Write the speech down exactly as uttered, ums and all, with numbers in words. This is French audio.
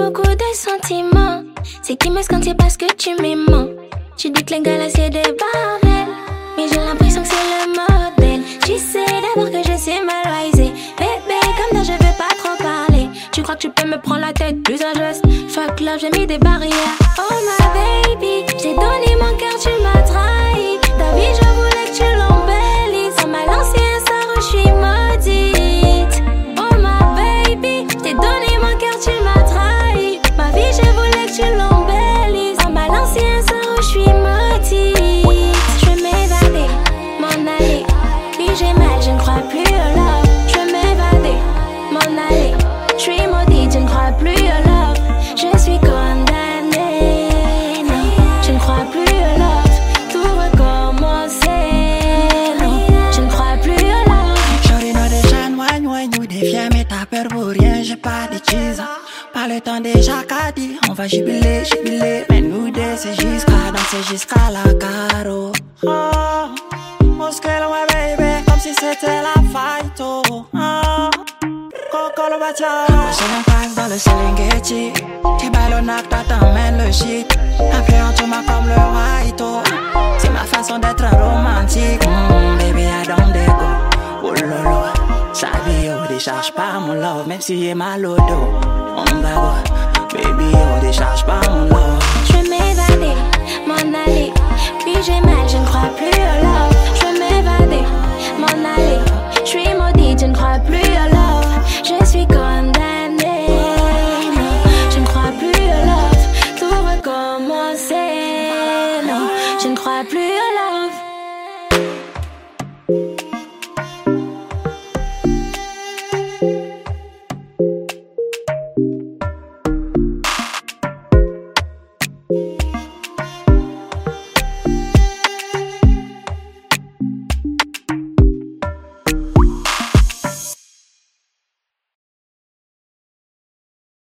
beaucoup de sentiments. C'est qui me scande, c'est parce que tu m'aimes. Tu dis que les gars là c'est des bordels, mais j'ai l'impression que c'est le modèle. Tu sais d'abord que je suis mal risée. Bébé, comme ça je veux pas trop parler. Tu crois que tu peux me prendre la tête, plus un geste. Fuck love, j'ai mis des barrières. Oh my baby, j'ai donné mon cœur, tu m'as trahi. Ta vie je voulais que tu l'embellisses. On m'a lancé un sort, je suis maudite. Oh my baby, j'ai donné mon cœur, tu m'as trahi. Ma vie je voulais que tu l'embellisses. On m'a lancé un sort, je suis maudite. Je veux m'évader, m'en aller. Puis j'ai mal, je ne crois plus au love. Je veux m'évader, m'en aller. Je suis maudite, je ne crois plus au love. Je suis condamnée, non. Je ne crois plus au love. Tout recommencer, non. Je ne crois plus au love. J'aurais nos déjà noignes, noignes, nous défier, mais t'as peur pour rien, j'ai pas de cheese. Pas le temps déjà qu'a dit, on va jubiler, jubiler. Mais nous deux, c'est jusqu'à danser jusqu'à la caro. Oh, muscle, ouais, baby, comme si c'était la fight, oh. Oh. Coco le bâtard. Je me passe dans le Serengeti. Tu ballonnac, toi t'emmènes le shit. Après on tourne comme le white. C'est ma façon d'être romantique. mm, Baby I don't dégo. Oh lolo. Sa vie oh décharge pas mon love. Même si j'ai mal au dos. On va voir. Baby oh décharge pas mon love. Je veux m'évader, m'en aller. Puis j'ai mal, je ne crois plus au love. Je veux m'évader, m'en aller. Je suis maudite, je ne crois plus au love. Je suis condamnée, non. Je ne crois plus au love. Tout recommencer, non. Je ne crois plus au love.